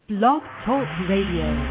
Blog Talk Radio.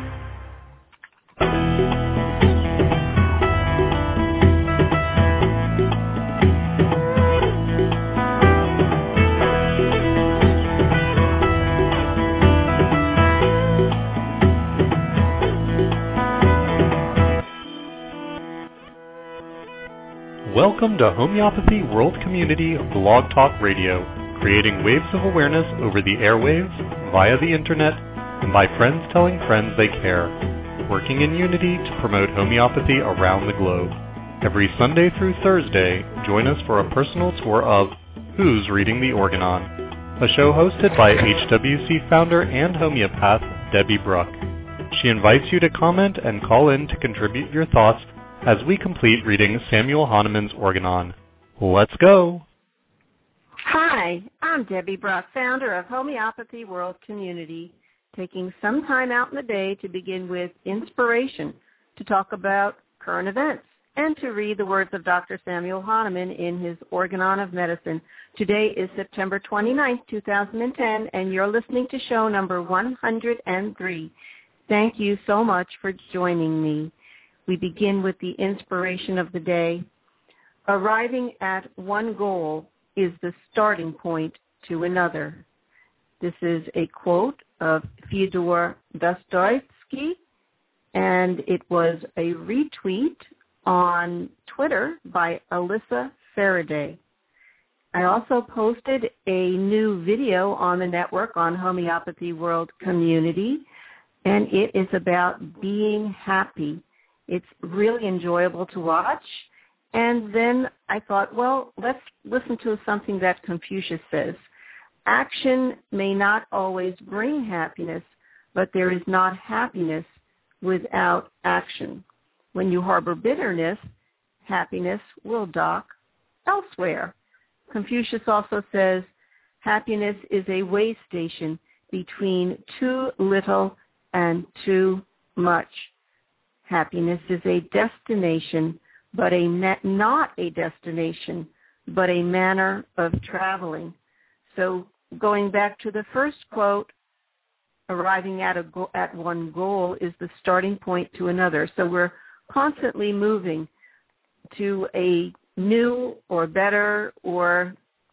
Welcome to Homeopathy World Community Blog Talk Radio, creating waves of awareness over the airwaves, via the internet, and by friends telling friends they care, working in unity to promote homeopathy around the globe. Every Sunday through Thursday, join us for a personal tour of Who's Reading the Organon, a show hosted by HWC founder and homeopath Debbie Bruck. She invites you to comment and call in to contribute your thoughts as we complete reading Samuel Hahnemann's Organon. Let's go! Hi, I'm Debbie Bruck, founder of Homeopathy World Community, taking some time out in the day to begin with inspiration, to talk about current events, and to read the words of Dr. Samuel Hahnemann in his Organon of Medicine. Today is September 29th, 2010, and you're listening to show number 103. Thank you so much for joining me. We begin with the inspiration of the day. Arriving at one goal is the starting point to another. This is a quote of Fyodor Dostoevsky, and it was a retweet on Twitter by Alyssa Faraday. I also posted a new video on the network on Homeopathy World Community, and it is about being happy. It's really enjoyable to watch. And then I thought, well, let's listen to something that Confucius says. Action may not always bring happiness, but there is not happiness without action. When you harbor bitterness, happiness will dock elsewhere. Confucius also says, happiness is a way station between too little and too much. Happiness is a destination, but not a destination, but a manner of traveling. So going back to the first quote, arriving at one goal is the starting point to another. So we're constantly moving to a new or better, or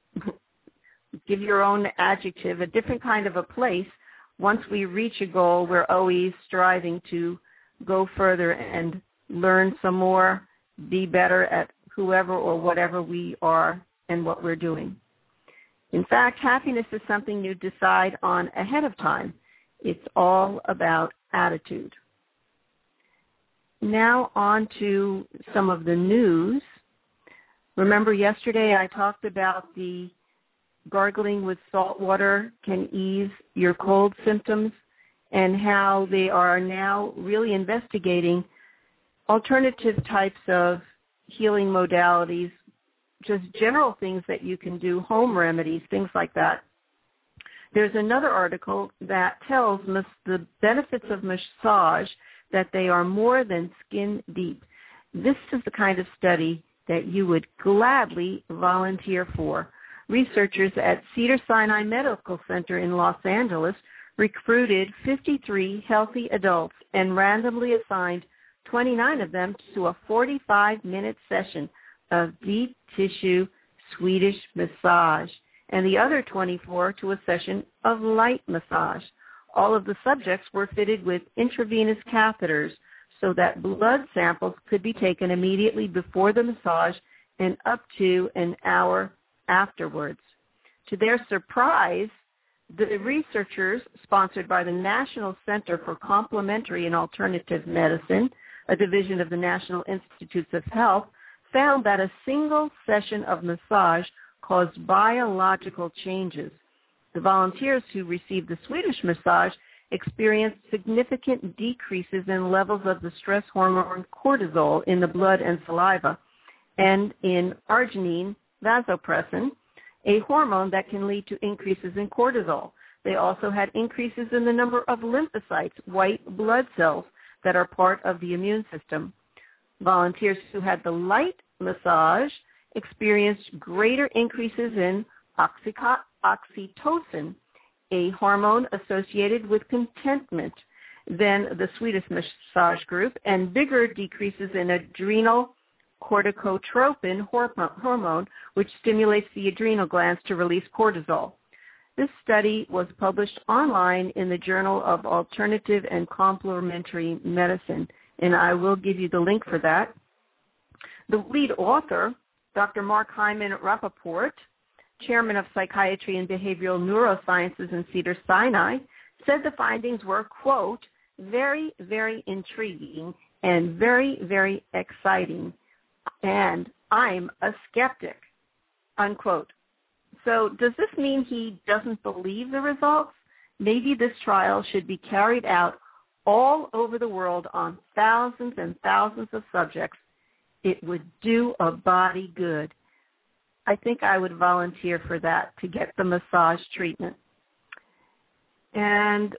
give your own adjective, a different kind of a place. Once we reach a goal, we're always striving to go further and learn some more, be better at whoever or whatever we are and what we're doing. In fact, happiness is something you decide on ahead of time. It's all about attitude. Now on to some of the news. Remember yesterday I talked about the gargling with salt water can ease your cold symptoms, and how they are now really investigating alternative types of healing modalities, just general things that you can do, home remedies, things like that. There's another article that tells the benefits of massage, that they are more than skin deep. This is the kind of study that you would gladly volunteer for. Researchers at Cedars-Sinai Medical Center in Los Angeles recruited 53 healthy adults and randomly assigned 29 of them to a 45-minute session of deep tissue Swedish massage, and the other 24 to a session of light massage. All of the subjects were fitted with intravenous catheters so that blood samples could be taken immediately before the massage and up to an hour afterwards. To their surprise, the researchers, sponsored by the National Center for Complementary and Alternative Medicine, a division of the National Institutes of Health, found that a single session of massage caused biological changes. The volunteers who received the Swedish massage experienced significant decreases in levels of the stress hormone cortisol in the blood and saliva, and in arginine vasopressin, a hormone that can lead to increases in cortisol. They also had increases in the number of lymphocytes, white blood cells, that are part of the immune system. Volunteers who had the light massage experienced greater increases in oxytocin a hormone associated with contentment than the sweetest massage group, and bigger decreases in adrenal corticotropin hormone, which stimulates the adrenal glands to release cortisol. This study was published online in the Journal of Alternative and Complementary Medicine, and I will give you the link for that. The lead author, Dr. Mark Hyman Rappaport, chairman of Psychiatry and Behavioral Neurosciences in Cedars-Sinai, said the findings were, quote, very, very intriguing and very, very exciting, and I'm a skeptic, unquote. So does this mean he doesn't believe the results? Maybe this trial should be carried out all over the world on thousands and thousands of subjects. It would do a body good. I think I would volunteer for that, to get the massage treatment. And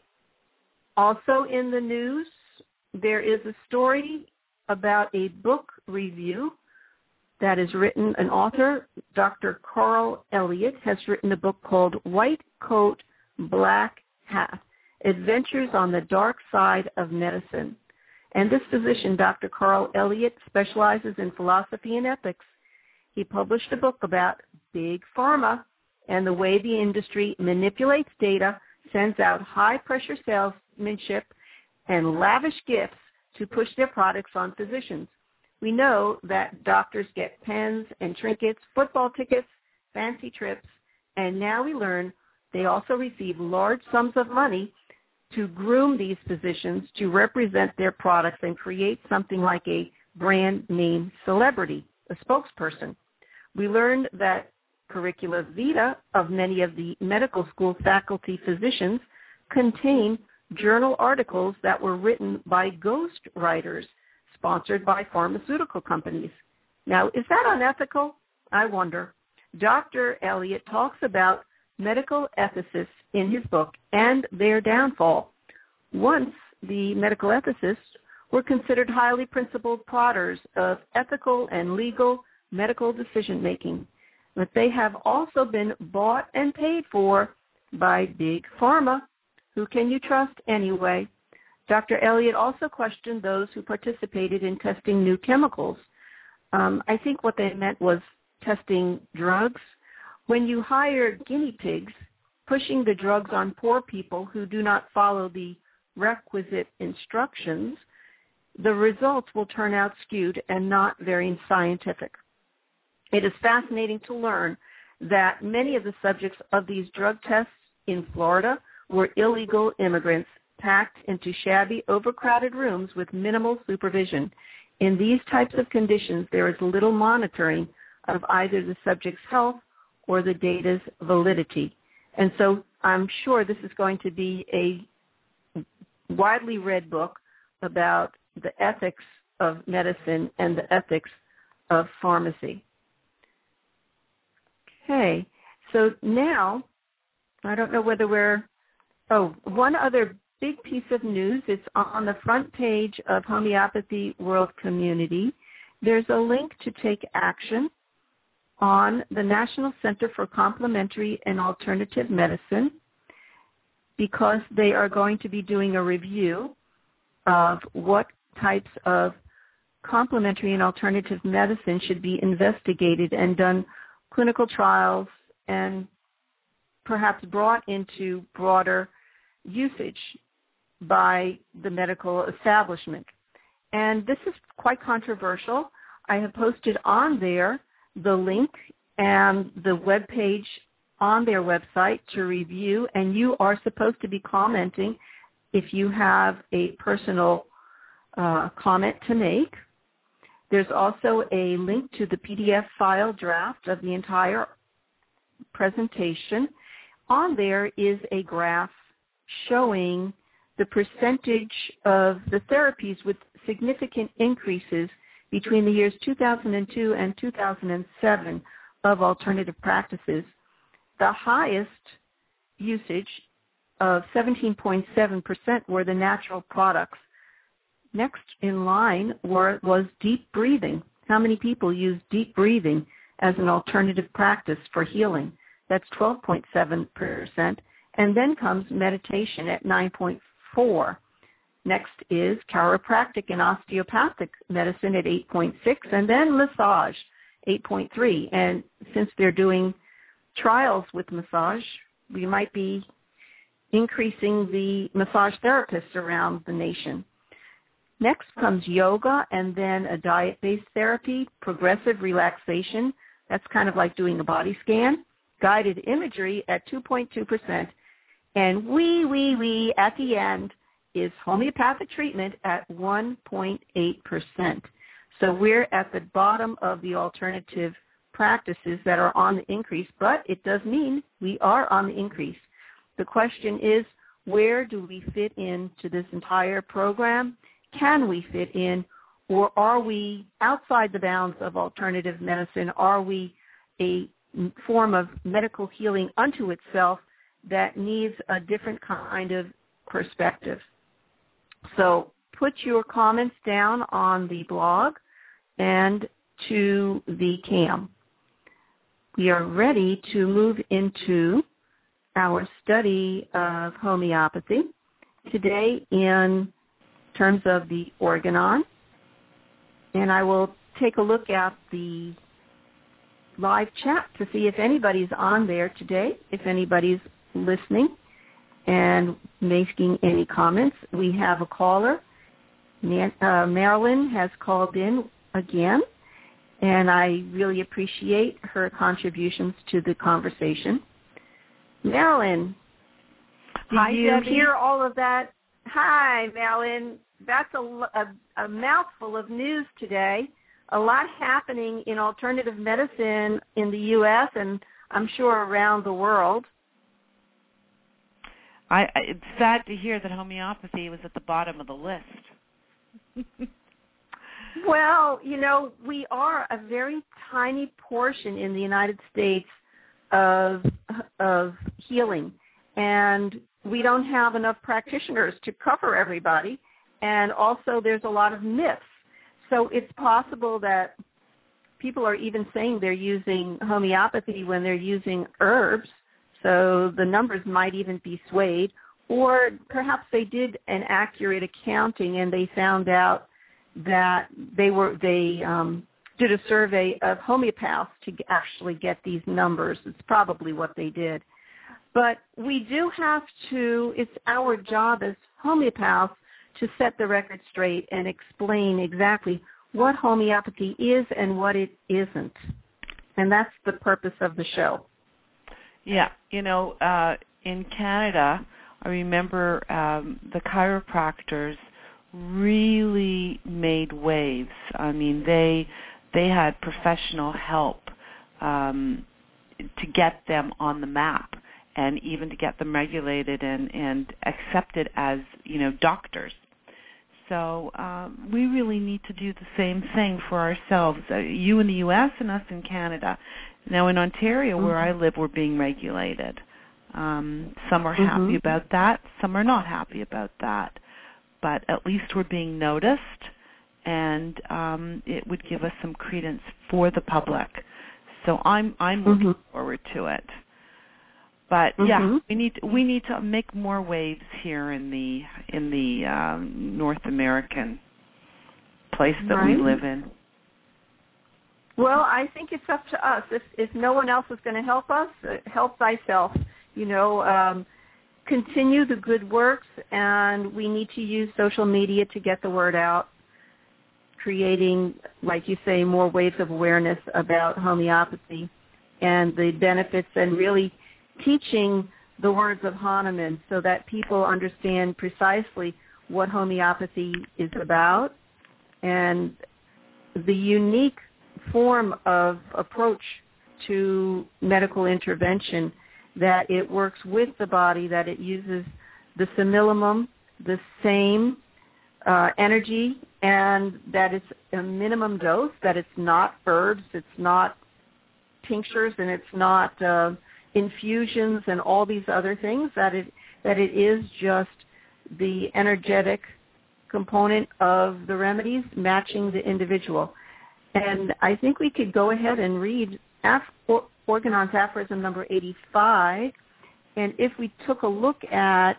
also in the news, there is a story about a book review that is written. An author, Dr. Carl Elliott, has written a book called White Coat, Black Hat, Adventures on the Dark Side of Medicine. And this physician, Dr. Carl Elliott, specializes in philosophy and ethics. He published a book about big pharma and the way the industry manipulates data, sends out high-pressure salesmanship, and lavish gifts to push their products on physicians. We know that doctors get pens and trinkets, football tickets, fancy trips, and now we learn they also receive large sums of money to groom these physicians to represent their products and create something like a brand name celebrity, a spokesperson. We learned that curricula vitae of many of the medical school faculty physicians contain journal articles that were written by ghost writers sponsored by pharmaceutical companies. Now, is that unethical? I wonder. Dr. Elliott talks about medical ethicists in his book and their downfall. Once the medical ethicists were considered highly principled prodders of ethical and legal medical decision-making, but they have also been bought and paid for by big pharma. Who can you trust anyway? Dr. Elliott also questioned those who participated in testing new chemicals. I think what they meant was testing drugs. When you hire guinea pigs, pushing the drugs on poor people who do not follow the requisite instructions, the results will turn out skewed and not very scientific. It is fascinating to learn that many of the subjects of these drug tests in Florida were illegal immigrants packed into shabby, overcrowded rooms with minimal supervision. In these types of conditions, there is little monitoring of either the subject's health or the data's validity. And so I'm sure this is going to be a widely read book about the ethics of medicine and the ethics of pharmacy. Okay, so now, I don't know whether one other big piece of news. It's on the front page of Homeopathy World Community. There's a link to take action on the National Center for Complementary and Alternative Medicine, because they are going to be doing a review of what types of complementary and alternative medicine should be investigated and done clinical trials and perhaps brought into broader usage by the medical establishment. And this is quite controversial. I have posted on there the link and the web page on their website to review, and you are supposed to be commenting if you have a personal comment to make. There's also a link to the PDF file draft of the entire presentation. On there is a graph showing the percentage of the therapies with significant increases between the years 2002 and 2007 of alternative practices. The highest usage of 17.7% were the natural products. Next in line was deep breathing. How many people use deep breathing as an alternative practice for healing? That's 12.7%. And then comes meditation at 9.4. Next is chiropractic and osteopathic medicine at 8.6, and then massage, 8.3. And since they're doing trials with massage, we might be increasing the massage therapists around the nation. Next comes yoga and then a diet-based therapy, progressive relaxation. That's kind of like doing a body scan. Guided imagery at 2.2%. And we at the end is homeopathic treatment at 1.8%. So we're at the bottom of the alternative practices that are on the increase, but it does mean we are on the increase. The question is, where do we fit into this entire program? Can we fit in, or are we outside the bounds of alternative medicine? Are we a form of medical healing unto itself that needs a different kind of perspective? So put your comments down on the blog and to the CAM. We are ready to move into our study of homeopathy today in terms of the organon. And I will take a look at the live chat to see if anybody's on there today, if anybody's listening and making any comments. We have a caller. Marilyn has called in again, and I really appreciate her contributions to the conversation. Marilyn, did you hear all of that? Hi, Marilyn. That's a mouthful of news today. A lot happening in alternative medicine in the U.S. and I'm sure around the world. It's sad to hear that homeopathy was at the bottom of the list. Well, we are a very tiny portion in the United States of healing, and we don't have enough practitioners to cover everybody, and also there's a lot of myths. So it's possible that people are even saying they're using homeopathy when they're using herbs, so the numbers might even be swayed, or perhaps they did an accurate accounting and they found out that they did a survey of homeopaths to actually get these numbers. It's probably what they did. But we do have to, it's our job as homeopaths to set the record straight and explain exactly what homeopathy is and what it isn't. And that's the purpose of the show. Yeah, in Canada, I remember the chiropractors really made waves. I mean, they had professional help to get them on the map and even to get them regulated and accepted as, doctors. So we really need to do the same thing for ourselves, you in the U.S. and us in Canada. Now in Ontario, where I live, we're being regulated. Some are happy about that. Some are not happy about that. But at least we're being noticed, and it would give us some credence for the public. So I'm looking forward to it. But yeah, we need to make more waves here in the North American place that we live in. Well, I think it's up to us. If no one else is going to help us, help thyself. Continue the good works, and we need to use social media to get the word out, creating, like you say, more waves of awareness about homeopathy and the benefits, and really teaching the words of Hahnemann so that people understand precisely what homeopathy is about and the unique form of approach to medical intervention, that it works with the body, that it uses the simillimum, the same energy, and that it's a minimum dose, that it's not herbs, it's not tinctures, and it's not infusions and all these other things, that it is just the energetic component of the remedies matching the individual. And I think we could go ahead and read Organon's aphorism number 85, And if we took a look at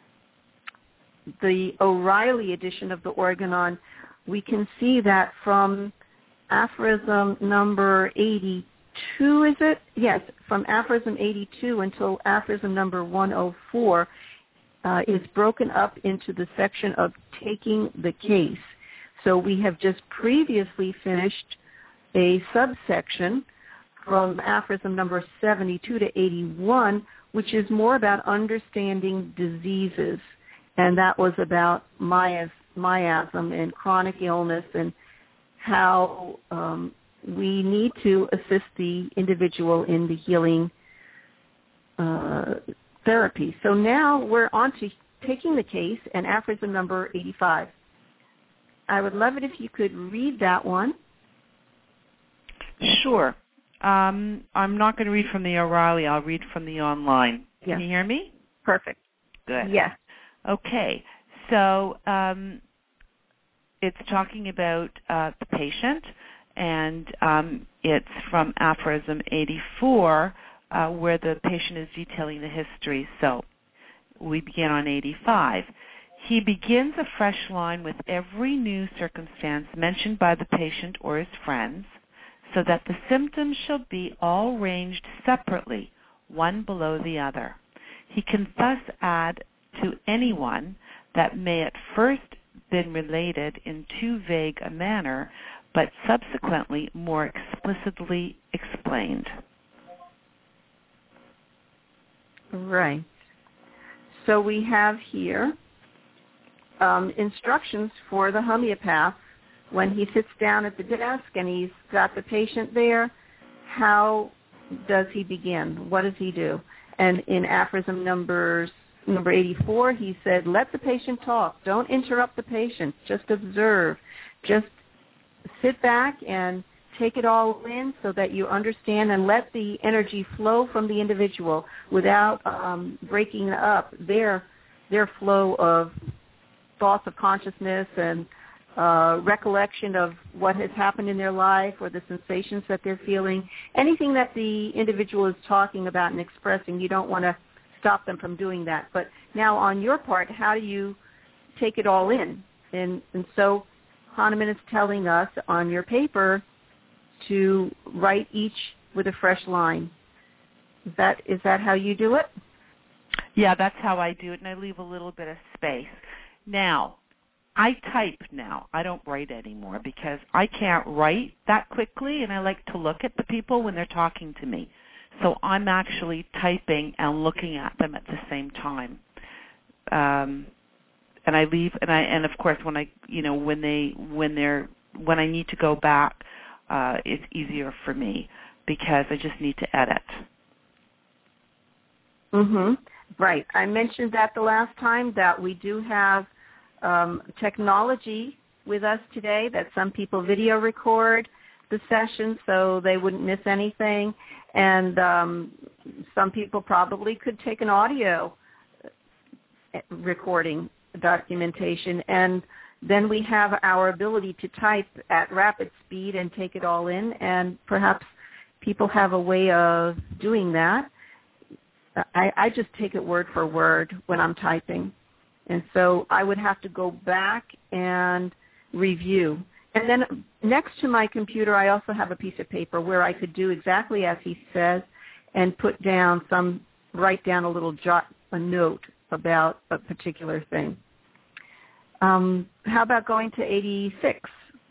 the O'Reilly edition of the Organon, we can see that from aphorism number 82, is it? Yes, from aphorism 82 until aphorism number 104 is broken up into the section of taking the case. So we have just previously finished a subsection from aphorism number 72 to 81, which is more about understanding diseases. And that was about miasm and chronic illness and how we need to assist the individual in the healing therapy. So now we're on to taking the case and aphorism number 85. I would love it if you could read that one. Sure. I'm not going to read from the O'Reilly. I'll read from the online. Yes. Can you hear me? Perfect. Good. Yes. Okay. So it's talking about the patient, and it's from aphorism 84, where the patient is detailing the history. So we begin on 85. He begins a fresh line with every new circumstance mentioned by the patient or his friends, so that the symptoms shall be all ranged separately, one below the other. He can thus add to any one that may at first been related in too vague a manner, but subsequently more explicitly explained. Right. So we have here instructions for the homeopath when he sits down at the desk and he's got the patient there. How does he begin? What does he do? And in aphorism number 84, he said, let the patient talk. Don't interrupt the patient. Just observe. Just sit back and take it all in so that you understand and let the energy flow from the individual without breaking up their flow of thoughts of consciousness and recollection of what has happened in their life or the sensations that they're feeling. Anything that the individual is talking about and expressing, you don't want to stop them from doing that. But now on your part, how do you take it all in? And so Hahnemann is telling us on your paper to write each with a fresh line. Is that how you do it? Yeah, that's how I do it, and I leave a little bit of space. Now, I type now. I don't write anymore because I can't write that quickly, and I like to look at the people when they're talking to me. So I'm actually typing and looking at them at the same time. And I leave, and of course when I need to go back, it's easier for me because I just need to edit. Mhm. Right. I mentioned that the last time that we do have technology with us today, that some people video record the session so they wouldn't miss anything, and some people probably could take an audio recording documentation, and then we have our ability to type at rapid speed and take it all in, and perhaps people have a way of doing that. I just take it word for word when I'm typing. And so I would have to go back and review. And then next to my computer, I also have a piece of paper where I could do exactly as he says and write down a note about a particular thing. How about going to 86?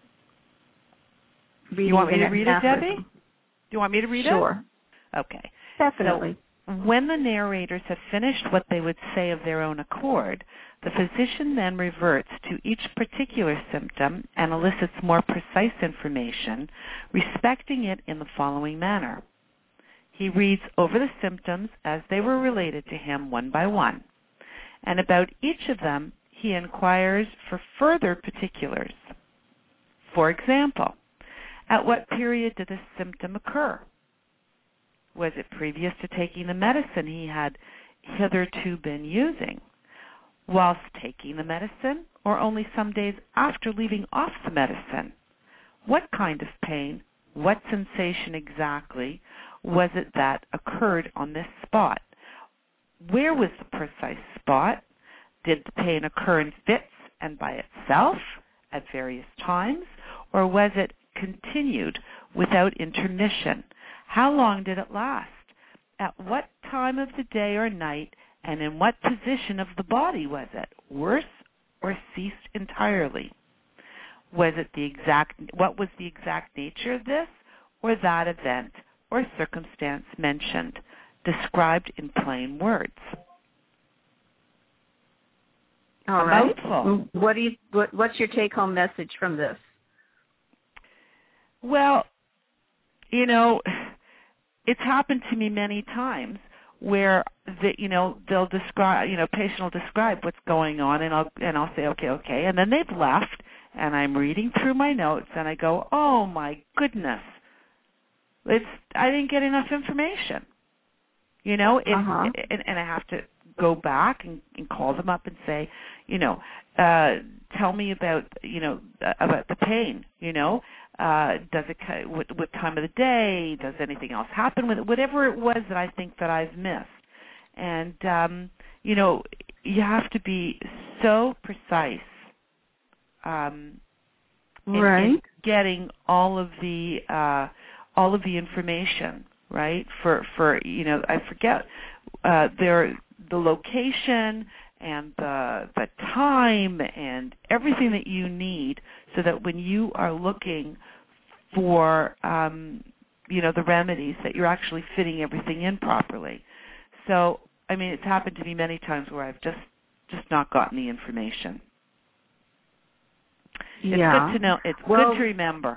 You want me to read it, Debbie? Do you want me to read it? Sure. Okay. Definitely. So when the narrators have finished what they would say of their own accord, the physician then reverts to each particular symptom and elicits more precise information, respecting it in the following manner. He reads over the symptoms as they were related to him one by one, and about each of them he inquires for further particulars. For example, at what period did this symptom occur? Was it previous to taking the medicine he had hitherto been using? Whilst taking the medicine, or only some days after leaving off the medicine? What kind of pain, what sensation exactly was it that occurred on this spot? Where was the precise spot? Did the pain occur in fits and by itself at various times, or was it continued without intermission? How long did it last? At what time of the day or night, and in what position of the body was it? Worse or ceased entirely? What was the exact nature of this or that event or circumstance mentioned, described in plain words? All right. What's your take-home message from this? Well, it's happened to me many times where they'll describe, patient will describe what's going on, and I'll say okay, and then they've left, and I'm reading through my notes, and I go, oh my goodness, I didn't get enough information, and I have to go back and call them up and say, tell me about the pain, does it, what time of the day, does anything else happen with it, whatever it was that I think that I've missed. And, you have to be so precise in getting all of the information, right? For I forget, the location and the time and everything that you need, so that when you are looking for the remedies, that you're actually fitting everything in properly. So it's happened to me many times where I've just not gotten the information. It's good to know. It's good to remember.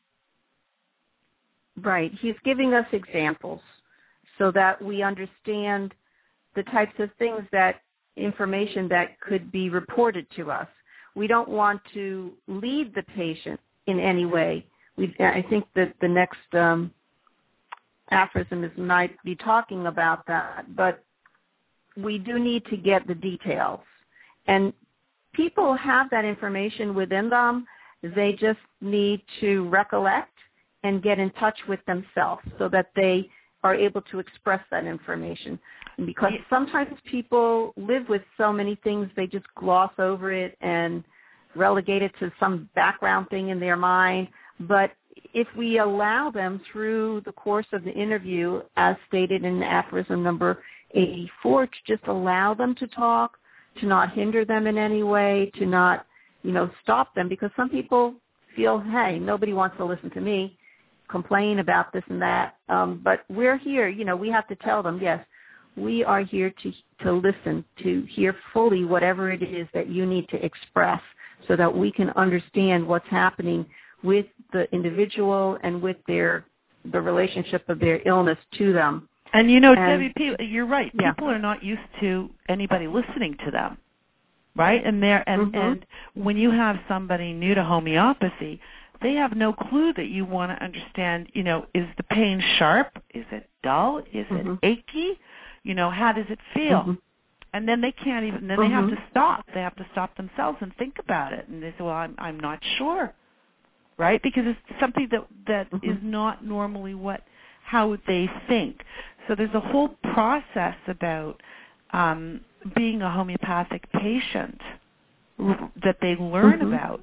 Right. He's giving us examples so that we understand the types of things, that information that could be reported to us. We don't want to lead the patient in any way. I think that the next aphorism might be talking about that, but we do need to get the details. And people have that information within them. They just need to recollect and get in touch with themselves so that they are able to express that information. And because sometimes people live with so many things, they just gloss over it and relegate it to some background thing in their mind. But if we allow them through the course of the interview, as stated in aphorism number 84, to just allow them to talk, to not hinder them in any way, to not, stop them, because some people feel, hey, nobody wants to listen to me complain about this and that. But we're here, we have to tell them, yes, we are here to listen, to hear fully whatever it is that you need to express, so that we can understand what's happening with the individual and with the relationship of their illness to them. And Debbie, you're right. Yeah. People are not used to anybody listening to them, right? And when you have somebody new to homeopathy, they have no clue that you want to understand. Is the pain sharp? Is it dull? Is it achy? How does it feel? Mm-hmm. And then they can't even. Then they have to stop. They have to stop themselves and think about it. And they say, "Well, I'm not sure," right? Because it's something that is not normally how they think. So there's a whole process about being a homeopathic patient that they learn about.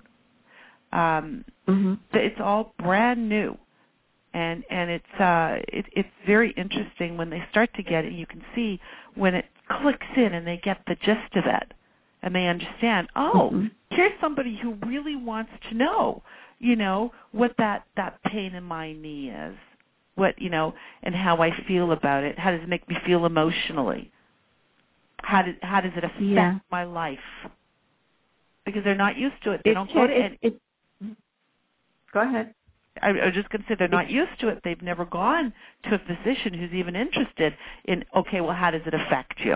It's all brand new, and it's very interesting when they start to get it. You can see when it clicks in and they get the gist of it, and they understand. Oh, here's somebody who really wants to know, what that pain in my knee is. What, and how I feel about it. How does it make me feel emotionally? How does it affect my life? Because they're not used to it. They don't go to Go ahead. I was just going to say they're not used to it. They've never gone to a physician who's even interested in, okay, well, how does it affect you?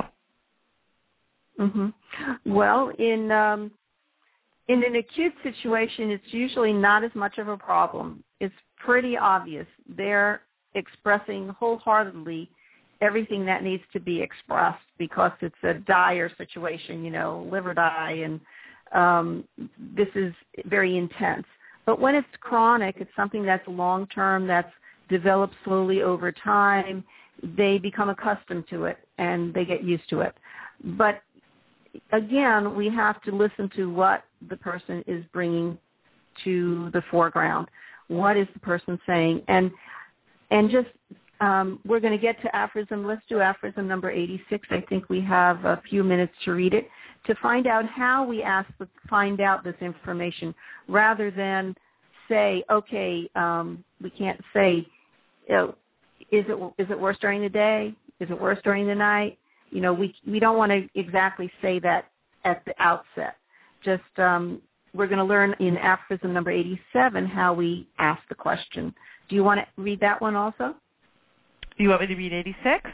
Well, in an acute situation, it's usually not as much of a problem. It's pretty obvious. They're expressing wholeheartedly everything that needs to be expressed because it's a dire situation, liver dye, and this is very intense. But when it's chronic, it's something that's long-term, that's developed slowly over time, they become accustomed to it and they get used to it. But again, we have to listen to what the person is bringing to the foreground. What is the person saying? And just we're going to get to aphorism. Let's do aphorism number 86. I think we have a few minutes to read it, to find out how we find out this information, rather than say, okay, we can't say, is it worse during the day? Is it worse during the night? We don't want to exactly say that at the outset. Just we're going to learn in aphorism number 87 how we ask the question. Do you want to read that one also? You want me to read 86?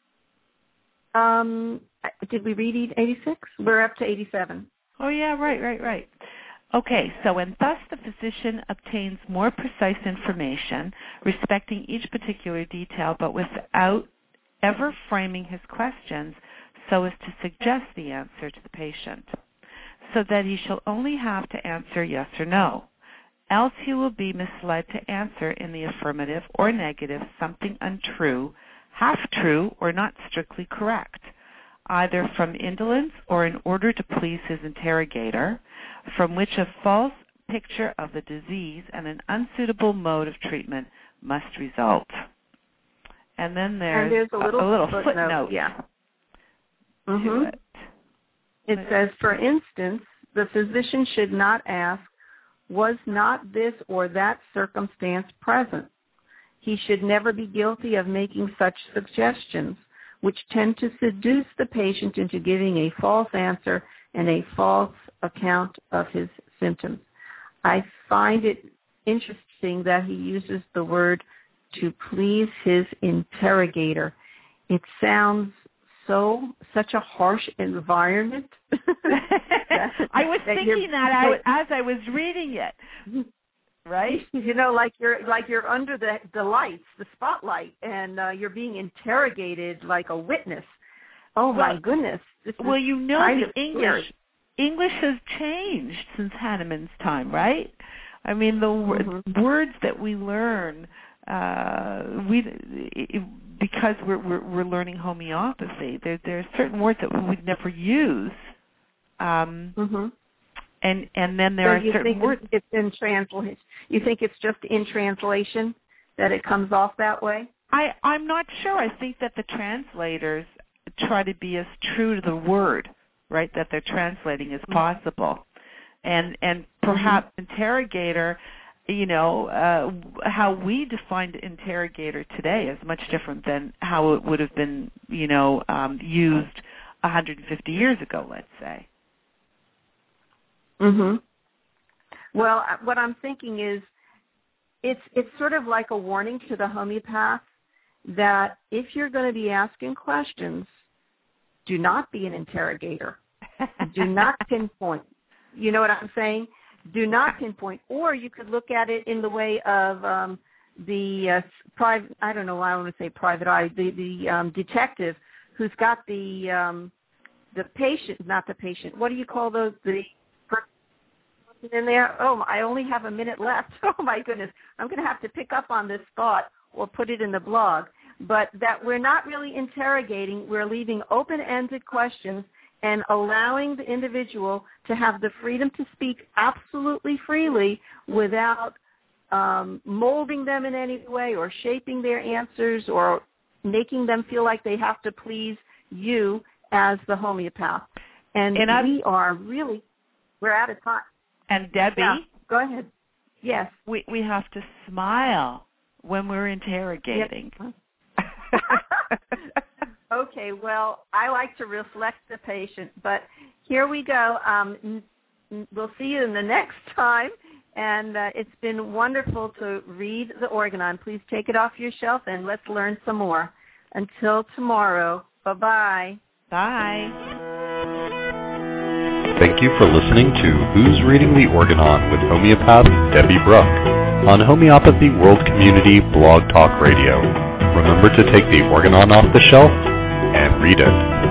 Did we read 86? We're up to 87. Oh, yeah, right. Okay, so and thus the physician obtains more precise information respecting each particular detail, but without ever framing his questions so as to suggest the answer to the patient, so that he shall only have to answer yes or no. Else he will be misled to answer in the affirmative or negative something untrue, half-true, or not strictly correct, either from indolence or in order to please his interrogator, from which a false picture of the disease and an unsuitable mode of treatment must result. And then there's a little footnote. Yeah. Mm-hmm. It says, for instance, the physician should not ask, was not this or that circumstance present? He should never be guilty of making such suggestions, which tend to seduce the patient into giving a false answer and a false account of his symptoms. I find it interesting that he uses the word to please his interrogator. It sounds such a harsh environment. I was thinking that as I was reading it, right? Like you're under the lights, the spotlight, and you're being interrogated like a witness. Oh my goodness! Well, the English has changed since Hahnemann's time, right? I mean, the words that we learn, because we're learning homeopathy, there are certain words that we would never use, and then there are certain words. It's in translation. You think it's just in translation that it comes off that way? I'm not sure. I think that the translators try to be as true to the word, right, that they're translating as possible, and perhaps interrogator. How we defined interrogator today is much different than how it would have been, used 150 years ago, let's say. Mhm. Well, what I'm thinking is, it's sort of like a warning to the homeopath that if you're going to be asking questions, do not be an interrogator. Do not pinpoint. You know what I'm saying? Do not pinpoint. Or you could look at it in the way of the private, I don't know why I want to say private eye, the detective who's got the patient, not the patient. What do you call those? The person in there? Oh, I only have a minute left. Oh, my goodness. I'm going to have to pick up on this thought or put it in the blog. But that we're not really interrogating. We're leaving open-ended questions and allowing the individual to have the freedom to speak absolutely freely without molding them in any way or shaping their answers or making them feel like they have to please you as the homeopath. And we're out of time. And Debbie? Yeah, go ahead. Yes. We have to smile when we're interrogating. Yep. Okay, well, I like to reflect the patient, but here we go. We'll see you in the next time, and it's been wonderful to read the Organon. Please take it off your shelf, and let's learn some more. Until tomorrow, bye-bye. Bye. Thank you for listening to Who's Reading the Organon with homeopath Debbie Bruck on Homeopathy World Community Blog Talk Radio. Remember to take the Organon off the shelf and read it.